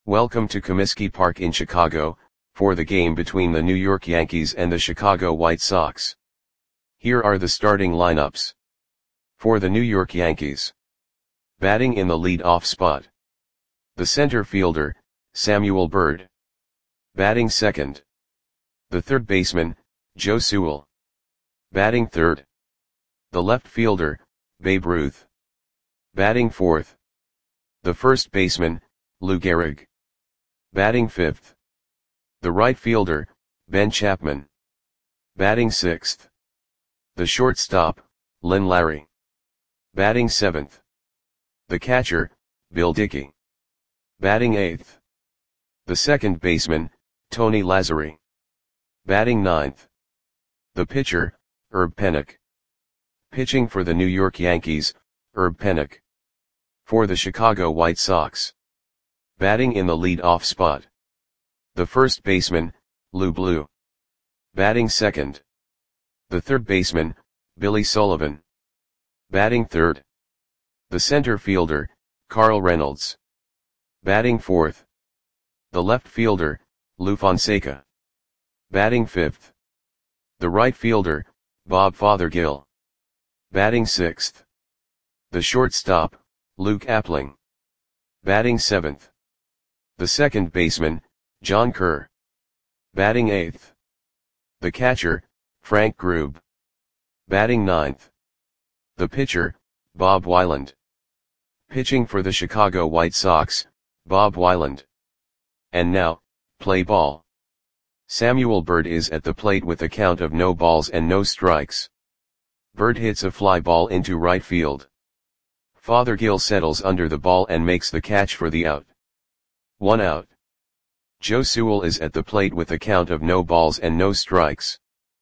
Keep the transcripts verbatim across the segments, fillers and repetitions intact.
Welcome to Comiskey Park in Chicago, for the game between the New York Yankees and the Chicago White Sox. Here are the starting lineups. For the New York Yankees. Batting in the lead-off spot. The center fielder, Samuel Byrd. Batting second. The third baseman, Joe Sewell. Batting third. The left fielder, Babe Ruth. Batting fourth. The first baseman, Lou Gehrig. Batting fifth. The right fielder, Ben Chapman. Batting sixth. The shortstop, Lynn Larry. Batting seventh. The catcher, Bill Dickey. Batting eighth. The second baseman, Tony Lazzeri. Batting ninth. The pitcher, Herb Pennock. Pitching for the New York Yankees, Herb Pennock. For the Chicago White Sox. Batting in the lead-off spot. The first baseman, Lou Blue. Batting second. The third baseman, Billy Sullivan. Batting third. The center fielder, Carl Reynolds. Batting fourth. The left fielder, Lou Fonseca. Batting fifth. The right fielder, Bob Fothergill. Batting sixth. The shortstop, Luke Appling. Batting seventh. The second baseman, John Kerr. Batting eighth. The catcher, Frank Grube. Batting ninth. The pitcher, Bob Weiland. Pitching for the Chicago White Sox, Bob Weiland. And now, play ball. Samuel Byrd is at the plate with a count of no balls and no strikes. Byrd hits a fly ball into right field. Fothergill settles under the ball and makes the catch for the out. One out. Joe Sewell is at the plate with a count of no balls and no strikes.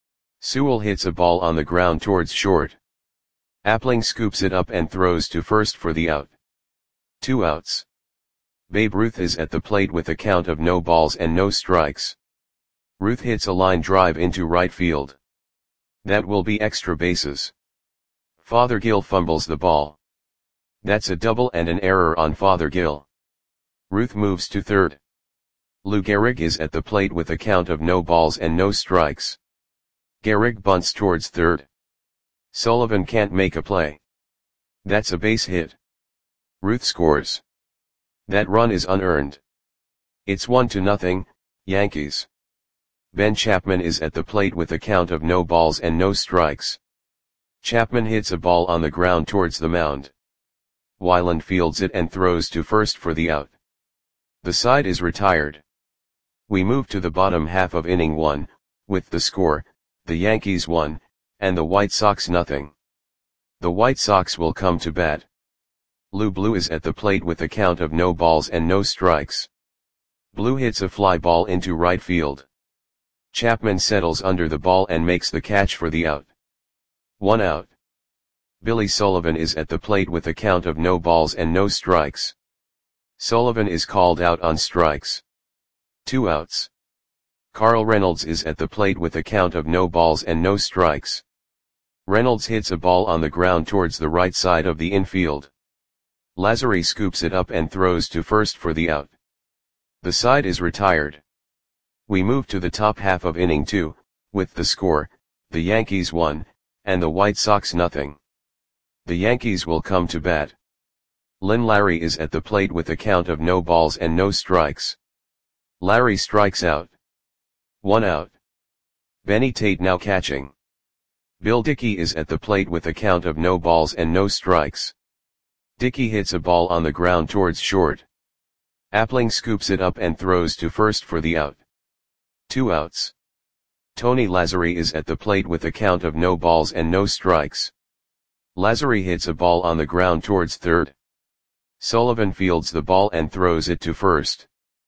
Sewell hits a ball on the ground towards short. Appling scoops it up and throws to first for the out. Two outs. Babe Ruth is at the plate with a count of no balls and no strikes. Ruth hits a line drive into right field. That will be extra bases. Fothergill fumbles the ball. That's a double and an error on Fothergill. Ruth moves to third. Lou Gehrig is at the plate with a count of no balls and no strikes. Gehrig bunts towards third. Sullivan can't make a play. That's a base hit. Ruth scores. That run is unearned. It's one to nothing, Yankees. Ben Chapman is at the plate with a count of no balls and no strikes. Chapman hits a ball on the ground towards the mound. Weiland fields it and throws to first for the out. The side is retired. We move to the bottom half of inning one, with the score, the Yankees one, and the White Sox nothing. The White Sox will come to bat. Lou Blue is at the plate with a count of no balls and no strikes. Blue hits a fly ball into right field. Chapman settles under the ball and makes the catch for the out. One out. Billy Sullivan is at the plate with a count of no balls and no strikes. Sullivan is called out on strikes. Two outs. Carl Reynolds is at the plate with a count of no balls and no strikes. Reynolds hits a ball on the ground towards the right side of the infield. Lazzeri scoops it up and throws to first for the out. The side is retired. We move to the top half of inning two, with the score, the Yankees one, and the White Sox nothing. The Yankees will come to bat. Lynn Larry is at the plate with a count of no balls and no strikes. Larry strikes out. One out. Benny Tate now catching. Bill Dickey is at the plate with a count of no balls and no strikes. Dickey hits a ball on the ground towards short. Appling scoops it up and throws to first for the out. Two outs. Tony Lazzeri is at the plate with a count of no balls and no strikes. Lazzeri hits a ball on the ground towards third. Sullivan fields the ball and throws it to first.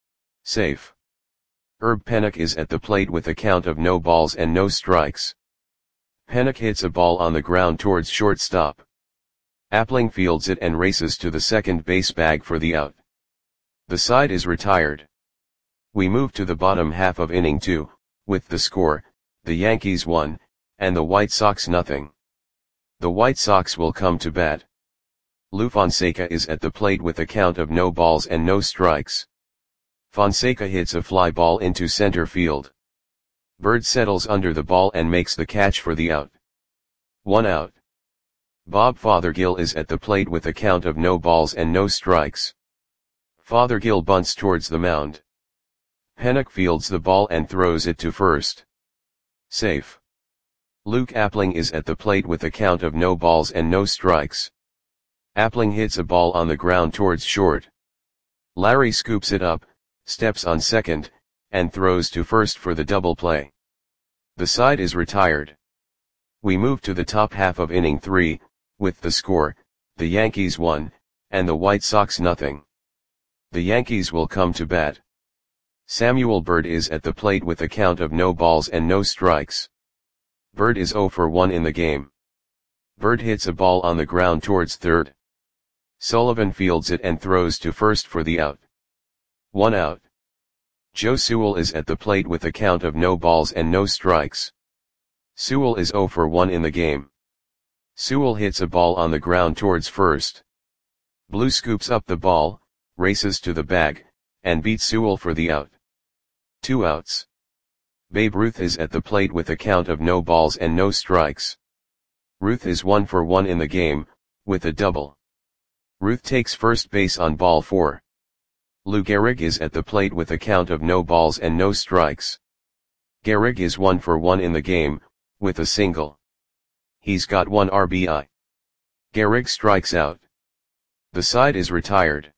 Safe. Herb Pennock is at the plate with a count of no balls and no strikes. Pennock hits a ball on the ground towards shortstop. Appling fields it and races to the second base bag for the out. The side is retired. We move to the bottom half of inning two, with the score, the Yankees one, and the White Sox nothing. The White Sox will come to bat. Lou Fonseca is at the plate with a count of no balls and no strikes. Fonseca hits a fly ball into center field. Bird settles under the ball and makes the catch for the out. One out. Bob Fothergill is at the plate with a count of no balls and no strikes. Fothergill bunts towards the mound. Pennock fields the ball and throws it to first. Safe. Luke Appling is at the plate with a count of no balls and no strikes. Appling hits a ball on the ground towards short. Larry scoops it up, steps on second, and throws to first for the double play. The side is retired. We move to the top half of inning three, with the score, the Yankees one, and the White Sox nothing. The Yankees will come to bat. Samuel Bird is at the plate with a count of no balls and no strikes. Bird is zero for one in the game. Bird hits a ball on the ground towards third. Sullivan fields it and throws to first for the out. One out. Joe Sewell is at the plate with a count of no balls and no strikes. Sewell is zero for one in the game. Sewell hits a ball on the ground towards first. Blue scoops up the ball, races to the bag, and beats Sewell for the out. Two outs. Babe Ruth is at the plate with a count of no balls and no strikes. Ruth is one for one in the game, with a double. Ruth takes first base on ball four. Lou Gehrig is at the plate with a count of no balls and no strikes. Gehrig is one for one in the game, with a single. He's got one R B I. Gehrig strikes out. The side is retired.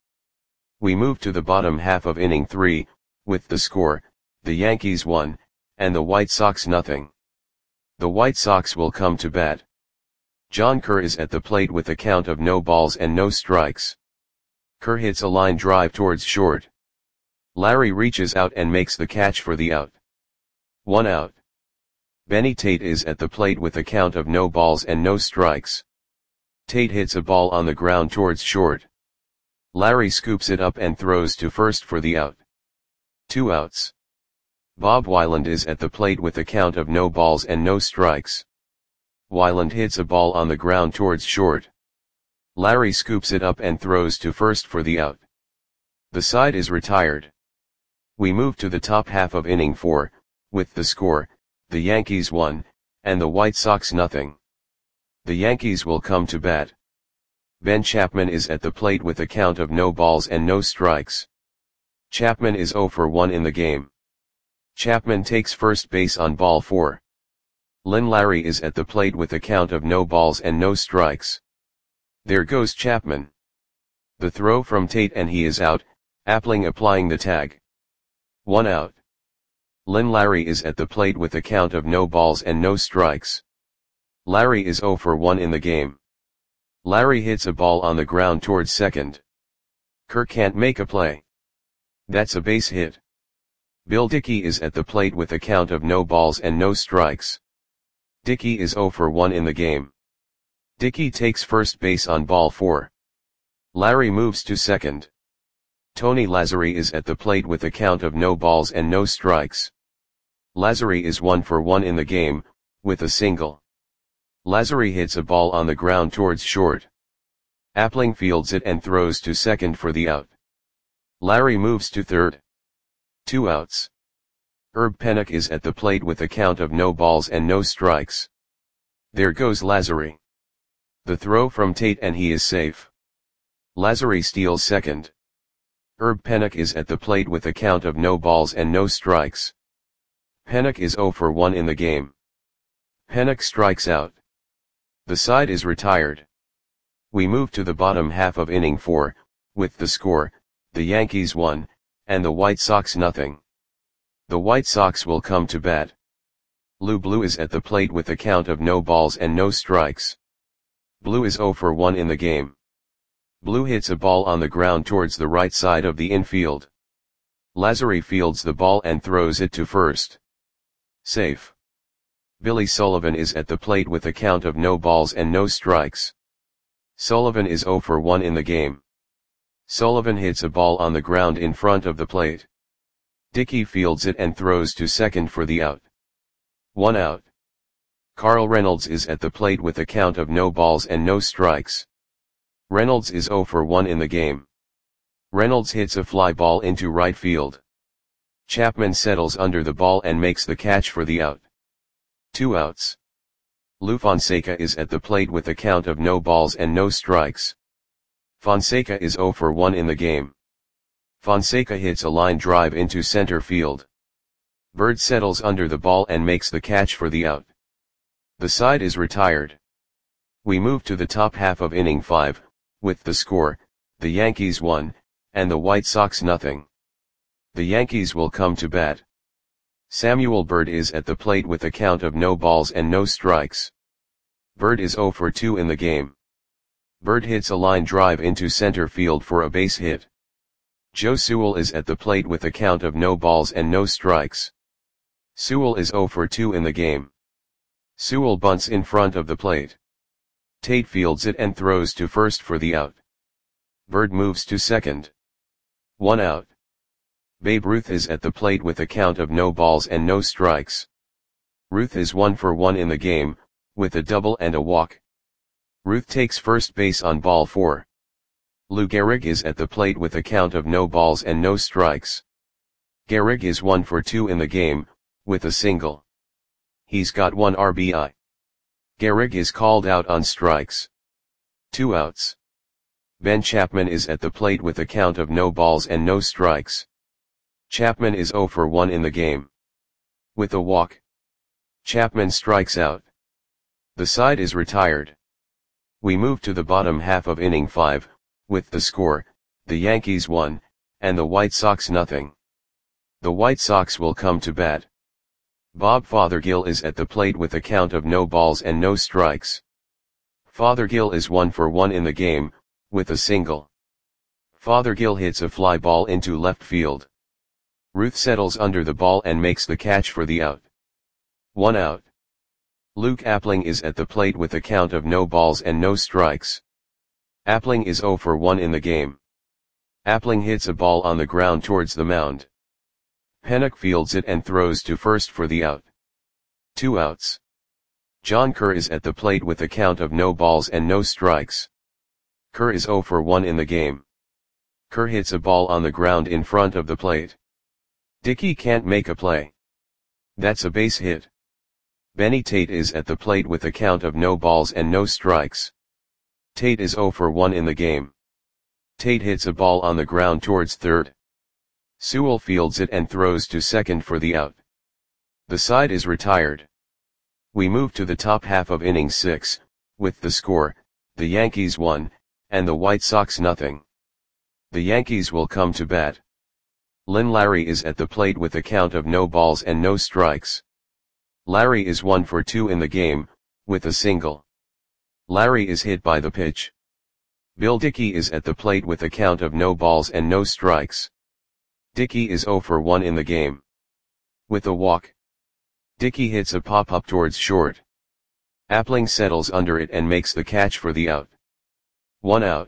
We move to the bottom half of inning three, with the score, the Yankees one, and the White Sox nothing. The White Sox will come to bat. John Kerr is at the plate with a count of no balls and no strikes. Kerr hits a line drive towards short. Larry reaches out and makes the catch for the out. One out. Benny Tate is at the plate with a count of no balls and no strikes. Tate hits a ball on the ground towards short. Larry scoops it up and throws to first for the out. Two outs. Bob Weiland is at the plate with a count of no balls and no strikes. Weiland hits a ball on the ground towards short. Larry scoops it up and throws to first for the out. The side is retired. We move to the top half of inning four, with the score, the Yankees one, and the White Sox nothing. The Yankees will come to bat. Ben Chapman is at the plate with a count of no balls and no strikes. Chapman is zero for one in the game. Chapman takes first base on ball four. Lynn Larry is at the plate with a count of no balls and no strikes. There goes Chapman. The throw from Tate and he is out, Appling applying the tag. One out. Lynn Larry is at the plate with a count of no balls and no strikes. Larry is zero for one in the game. Larry hits a ball on the ground towards second. Kerr can't make a play. That's a base hit. Bill Dickey is at the plate with a count of no balls and no strikes. Dickey is zero for one in the game. Dickey takes first base on ball four. Larry moves to second. Tony Lazzari is at the plate with a count of no balls and no strikes. Lazzari is one for one in the game, with a single. Lazzari hits a ball on the ground towards short. Appling fields it and throws to second for the out. Larry moves to third. Two outs. Herb Pennock is at the plate with a count of no balls and no strikes. There goes Lazzari. The throw from Tate and he is safe. Lazzari steals second. Herb Pennock is at the plate with a count of no balls and no strikes. Pennock is zero for one in the game. Pennock strikes out. The side is retired. We move to the bottom half of inning four, with the score, the Yankees one, and the White Sox nothing. The White Sox will come to bat. Lou Blue is at the plate with a count of no balls and no strikes. Blue is zero for one in the game. Blue hits a ball on the ground towards the right side of the infield. Lazzari fields the ball and throws it to first. Safe. Billy Sullivan is at the plate with a count of no balls and no strikes. Sullivan is zero for one in the game. Sullivan hits a ball on the ground in front of the plate. Dickey fields it and throws to second for the out. One out. Carl Reynolds is at the plate with a count of no balls and no strikes. Reynolds is zero for one in the game. Reynolds hits a fly ball into right field. Chapman settles under the ball and makes the catch for the out. Two outs. Lou Fonseca is at the plate with a count of no balls and no strikes. Fonseca is oh for one in the game. Fonseca hits a line drive into center field. Bird settles under the ball and makes the catch for the out. The side is retired. We move to the top half of inning five, with the score, the Yankees one, and the White Sox nothing. The Yankees will come to bat. Samuel Bird is at the plate with a count of no balls and no strikes. Bird is oh for two in the game. Bird hits a line drive into center field for a base hit. Joe Sewell is at the plate with a count of no balls and no strikes. Sewell is oh for two in the game. Sewell bunts in front of the plate. Tate fields it and throws to first for the out. Bird moves to second. One out. Babe Ruth is at the plate with a count of no balls and no strikes. Ruth is one for one in the game, with a double and a walk. Ruth takes first base on ball four. Lou Gehrig is at the plate with a count of no balls and no strikes. Gehrig is one for two in the game, with a single. He's got one R B I. Gehrig is called out on strikes. Two outs. Ben Chapman is at the plate with a count of no balls and no strikes. Chapman is oh for one in the game. With a walk. Chapman strikes out. The side is retired. We move to the bottom half of inning five, with the score, the Yankees one, and the White Sox nothing. The White Sox will come to bat. Bob Fothergill is at the plate with a count of no balls and no strikes. Fothergill is one for one in the game, with a single. Fothergill hits a fly ball into left field. Ruth settles under the ball and makes the catch for the out. One out. Luke Appling is at the plate with a count of no balls and no strikes. Appling is oh for one in the game. Appling hits a ball on the ground towards the mound. Pennock fields it and throws to first for the out. Two outs. John Kerr is at the plate with a count of no balls and no strikes. Kerr is oh for one in the game. Kerr hits a ball on the ground in front of the plate. Dickey can't make a play. That's a base hit. Benny Tate is at the plate with a count of no balls and no strikes. Tate is oh for one in the game. Tate hits a ball on the ground towards third. Sewell fields it and throws to second for the out. The side is retired. We move to the top half of inning six, with the score, the Yankees one, and the White Sox nothing. The Yankees will come to bat. Lynn Larry is at the plate with a count of no balls and no strikes. Larry is one for two in the game, with a single. Larry is hit by the pitch. Bill Dickey is at the plate with a count of no balls and no strikes. Dickey is oh for one in the game. With a walk. Dickey hits a pop-up towards short. Appling settles under it and makes the catch for the out. One out.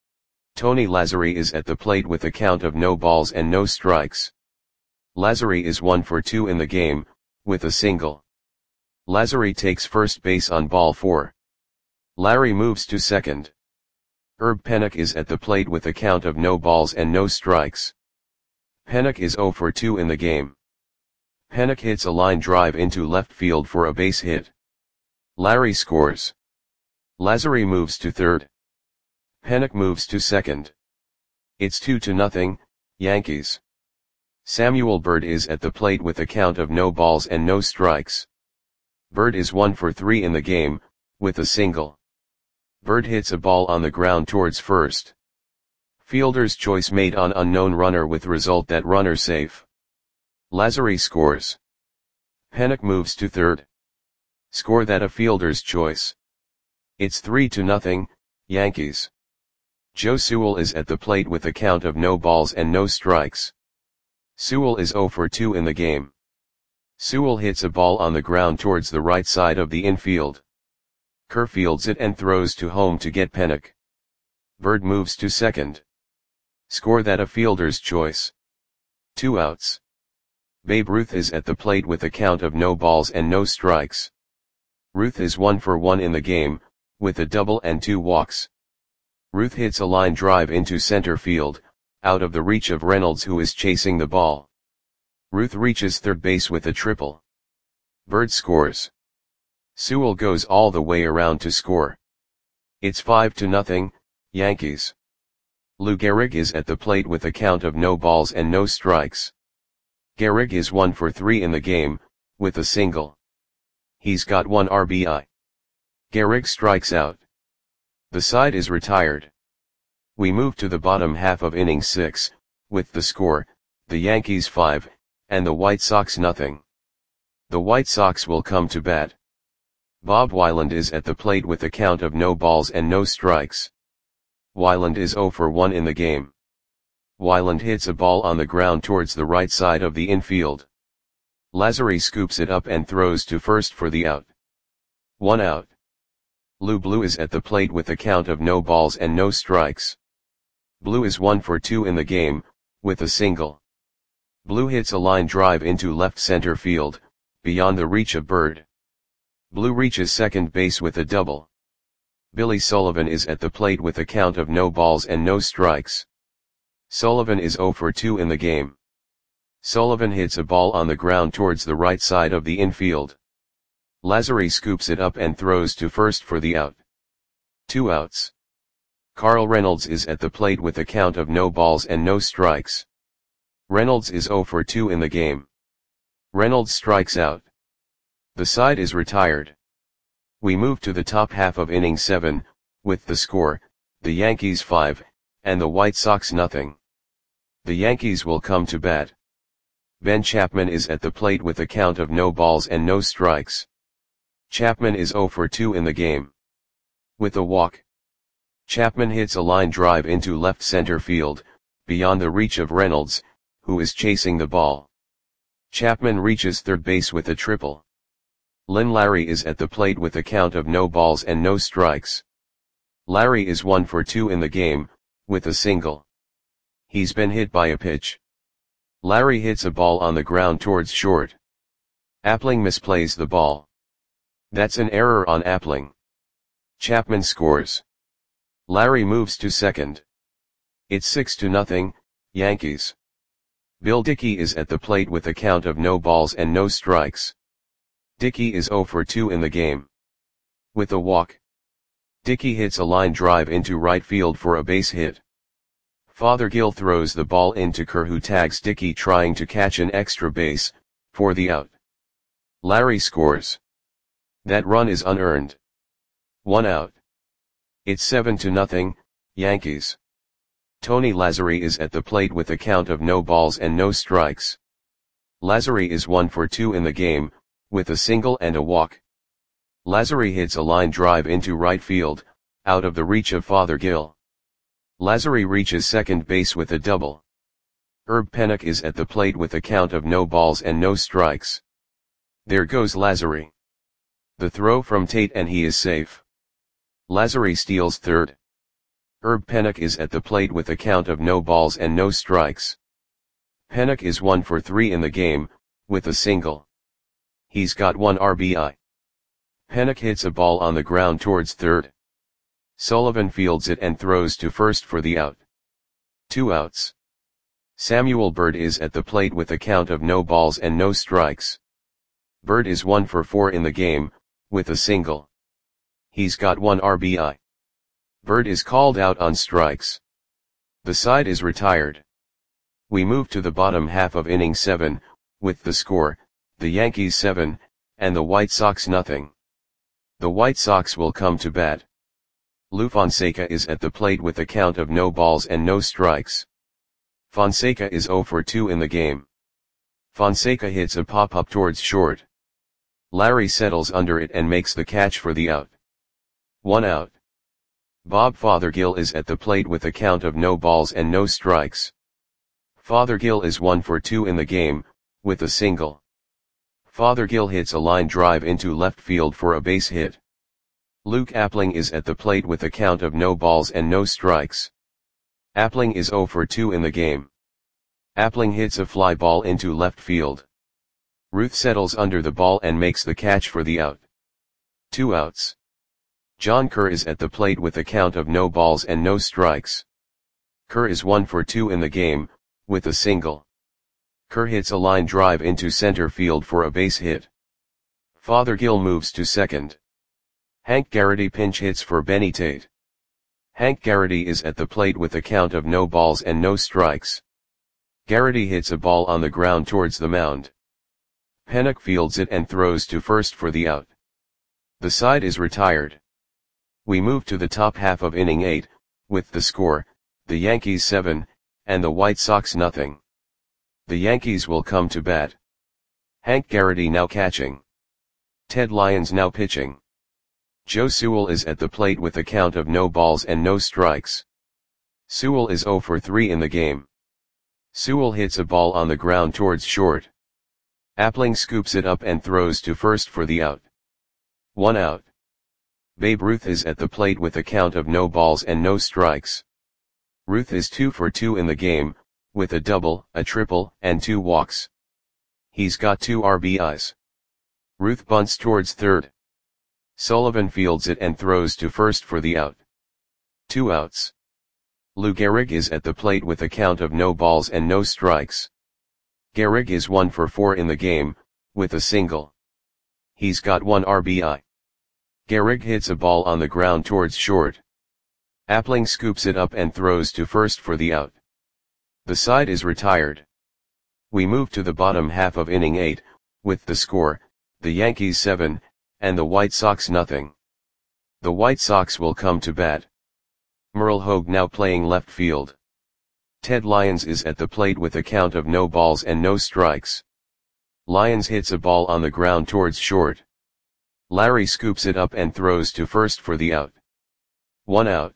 Tony Lazzari is at the plate with a count of no balls and no strikes. Lazzari is one for two in the game, with a single. Lazzari takes first base on ball four. Larry moves to second. Herb Pennock is at the plate with a count of no balls and no strikes. Pennock is oh for two in the game. Pennock hits a line drive into left field for a base hit. Larry scores. Lazzari moves to third. Pennock moves to second. It's two to nothing, Yankees. Samuel Bird is at the plate with a count of no balls and no strikes. Bird is one for three in the game, with a single. Bird hits a ball on the ground towards first. Fielder's choice made on unknown runner with result that runner safe. Lazzari scores. Pennock moves to third. Score that a fielder's choice. It's three to nothing, Yankees. Joe Sewell is at the plate with a count of no balls and no strikes. Sewell is oh for two in the game. Sewell hits a ball on the ground towards the right side of the infield. Kerr fields it and throws to home to get Pennock. Bird moves to second. Score that a fielder's choice. Two outs. Babe Ruth is at the plate with a count of no balls and no strikes. Ruth is one for one in the game, with a double and two walks. Ruth hits a line drive into center field, out of the reach of Reynolds who is chasing the ball. Ruth reaches third base with a triple. Bird scores. Sewell goes all the way around to score. It's five to nothing, Yankees. Lou Gehrig is at the plate with a count of no balls and no strikes. Gehrig is one for three in the game, with a single. He's got one R B I. Gehrig strikes out. The side is retired. We move to the bottom half of inning six, with the score, the Yankees five, and the White Sox nothing. The White Sox will come to bat. Bob Weiland is at the plate with a count of no balls and no strikes. Weiland is zero for one in the game. Weiland hits a ball on the ground towards the right side of the infield. Lazzari scoops it up and throws to first for the out. One out. Lou Blue is at the plate with a count of no balls and no strikes. Blue is one for two in the game, with a single. Blue hits a line drive into left center field, beyond the reach of Bird. Blue reaches second base with a double. Billy Sullivan is at the plate with a count of no balls and no strikes. Sullivan is zero for two in the game. Sullivan hits a ball on the ground towards the right side of the infield. Lazzari scoops it up and throws to first for the out. Two outs. Carl Reynolds is at the plate with a count of no balls and no strikes. Reynolds is zero for two in the game. Reynolds strikes out. The side is retired. We move to the top half of inning seven, with the score, the Yankees five, and the White Sox nothing. The Yankees will come to bat. Ben Chapman is at the plate with a count of no balls and no strikes. Chapman is zero for two in the game. With a walk. Chapman hits a line drive into left center field, beyond the reach of Reynolds, who is chasing the ball. Chapman reaches third base with a triple. Lynn Larry is at the plate with a count of no balls and no strikes. Larry is one for two in the game, with a single. He's been hit by a pitch. Larry hits a ball on the ground towards short. Appling misplays the ball. That's an error on Appling. Chapman scores. Larry moves to second. It's six to nothing, Yankees. Bill Dickey is at the plate with a count of no balls and no strikes. Dickey is zero for two in the game. With a walk. Dickey hits a line drive into right field for a base hit. Fothergill throws the ball into Kerr, who tags Dickey trying to catch an extra base, for the out. Larry scores. That run is unearned. One out. It's seven to nothing, Yankees. Tony Lazzari is at the plate with a count of no balls and no strikes. Lazzari is one for two in the game, with a single and a walk. Lazzari hits a line drive into right field, out of the reach of Fothergill. Lazzari reaches second base with a double. Herb Pennock is at the plate with a count of no balls and no strikes. There goes Lazzari. The throw from Tate and he is safe. Lazzari steals third. Herb Pennock is at the plate with a count of no balls and no strikes. Pennock is one for three in the game, with a single. He's got one R B I. Pennock hits a ball on the ground towards third. Sullivan fields it and throws to first for the out. Two outs. Samuel Bird is at the plate with a count of no balls and no strikes. Bird is one for four in the game, with a single. He's got one R B I. Bird is called out on strikes. The side is retired. We move to the bottom half of inning seven, with the score, the Yankees seven, and the White Sox nothing. The White Sox will come to bat. Lou Fonseca is at the plate with a count of no balls and no strikes. Fonseca is zero for two in the game. Fonseca hits a pop-up towards short. Larry settles under it and makes the catch for the out. One out. Bob Fothergill is at the plate with a count of no balls and no strikes. Fothergill is one for two in the game, with a single. Fothergill hits a line drive into left field for a base hit. Luke Appling is at the plate with a count of no balls and no strikes. Appling is zero for two in the game. Appling hits a fly ball into left field. Ruth settles under the ball and makes the catch for the out. Two outs. John Kerr is at the plate with a count of no balls and no strikes. Kerr is one for two in the game, with a single. Kerr hits a line drive into center field for a base hit. Fothergill moves to second. Hank Garrity pinch hits for Benny Tate. Hank Garrity is at the plate with a count of no balls and no strikes. Garrity hits a ball on the ground towards the mound. Pennock fields it and throws to first for the out. The side is retired. We move to the top half of inning eight, with the score, the Yankees seven, and the White Sox nothing. The Yankees will come to bat. Hank Garrity now catching. Ted Lyons now pitching. Joe Sewell is at the plate with a count of no balls and no strikes. Sewell is oh for three in the game. Sewell hits a ball on the ground towards short. Appling scoops it up and throws to first for the out. One out. Babe Ruth is at the plate with a count of no balls and no strikes. Ruth is two for two in the game, with a double, a triple, and two walks. He's got two R B Is. Ruth bunts towards third. Sullivan fields it and throws to first for the out. Two outs. Lou Gehrig is at the plate with a count of no balls and no strikes. Gehrig is one for four in the game, with a single. He's got one R B I. Gehrig hits a ball on the ground towards short. Appling scoops it up and throws to first for the out. The side is retired. We move to the bottom half of inning eight, with the score, the Yankees seven, and the White Sox nothing. The White Sox will come to bat. Merle Hogue now playing left field. Ted Lyons is at the plate with a count of no balls and no strikes. Lyons hits a ball on the ground towards short. Larry scoops it up and throws to first for the out. One out.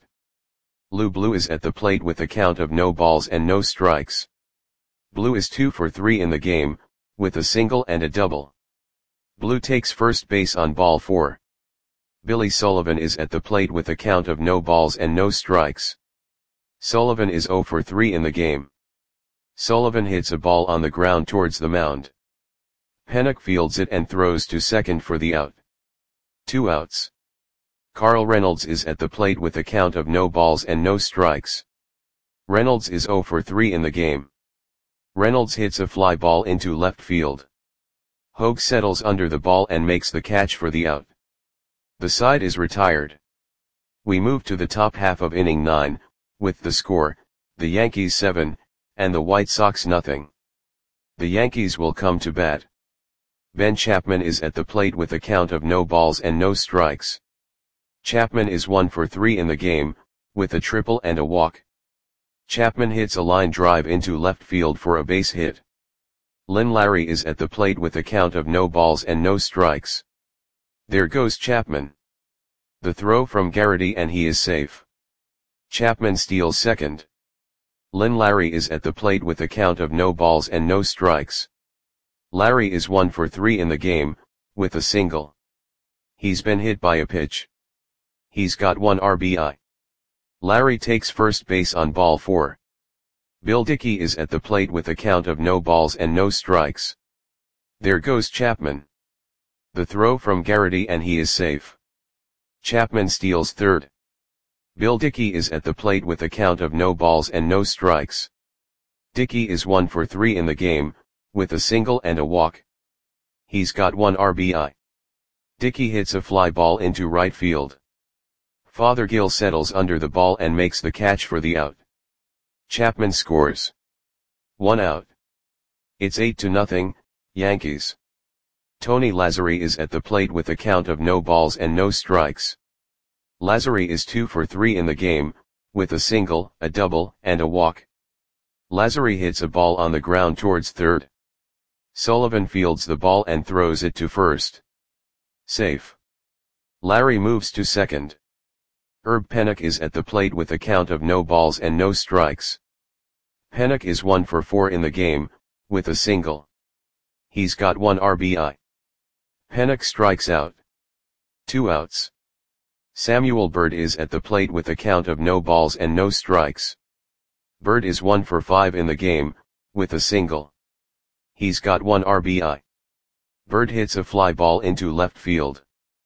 Lou Blue is at the plate with a count of no balls and no strikes. Blue is two for three in the game, with a single and a double. Blue takes first base on ball four. Billy Sullivan is at the plate with a count of no balls and no strikes. Sullivan is oh for three in the game. Sullivan hits a ball on the ground towards the mound. Pennock fields it and throws to second for the out. Two outs. Carl Reynolds is at the plate with a count of no balls and no strikes. Reynolds is oh for three in the game. Reynolds hits a fly ball into left field. Hogue settles under the ball and makes the catch for the out. The side is retired. We move to the top half of inning nine, with the score, the Yankees seven, and the White Sox nothing. The Yankees will come to bat. Ben Chapman is at the plate with a count of no balls and no strikes. Chapman is one for three in the game, with a triple and a walk. Chapman hits a line drive into left field for a base hit. Lynn Larry is at the plate with a count of no balls and no strikes. There goes Chapman. The throw from Garrity and he is safe. Chapman steals second. Lynn Larry is at the plate with a count of no balls and no strikes. Larry is one for three in the game, with a single. He's been hit by a pitch. He's got one R B I. Larry takes first base on ball four. Bill Dickey is at the plate with a count of no balls and no strikes. There goes Chapman. The throw from Garrity and he is safe. Chapman steals third. Bill Dickey is at the plate with a count of no balls and no strikes. Dickey is one for three in the game, with a single and a walk. He's got one R B I. Dickey hits a fly ball into right field. Fothergill settles under the ball and makes the catch for the out. Chapman scores. One out. It's eight to nothing, Yankees. Tony Lazzari is at the plate with a count of no balls and no strikes. Lazzari is two for three in the game, with a single, a double, and a walk. Lazzari hits a ball on the ground towards third. Sullivan fields the ball and throws it to first. Safe. Larry moves to second. Herb Pennock is at the plate with a count of no balls and no strikes. Pennock is one for four in the game, with a single. He's got one R B I. Pennock strikes out. Two outs. Samuel Bird is at the plate with a count of no balls and no strikes. Bird is one for five in the game, with a single. He's got one R B I. Bird hits a fly ball into left field.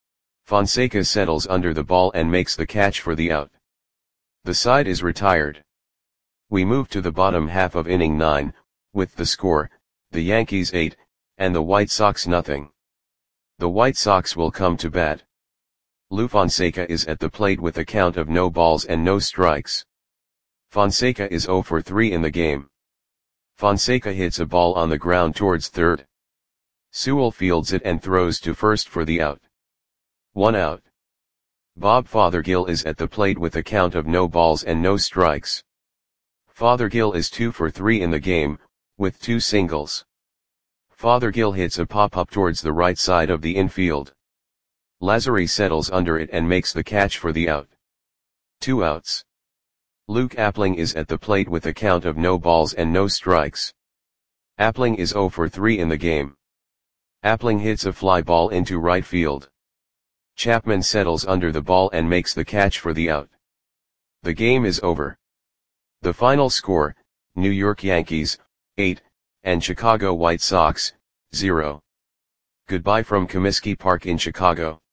Fonseca settles under the ball and makes the catch for the out. The side is retired. We move to the bottom half of inning nine, with the score, the Yankees eight, and the White Sox nothing. The White Sox will come to bat. Lou Fonseca is at the plate with a count of no balls and no strikes. Fonseca is zero for three in the game. Fonseca hits a ball on the ground towards third. Sewell fields it and throws to first for the out. One out. Bob Fothergill is at the plate with a count of no balls and no strikes. Fothergill is two for three in the game, with two singles. Fothergill hits a pop-up towards the right side of the infield. Lazary settles under it and makes the catch for the out. Two outs. Luke Appling is at the plate with a count of no balls and no strikes. Appling is zero for three in the game. Appling hits a fly ball into right field. Chapman settles under the ball and makes the catch for the out. The game is over. The final score, New York Yankees, eight, and Chicago White Sox, zero. Goodbye from Comiskey Park in Chicago.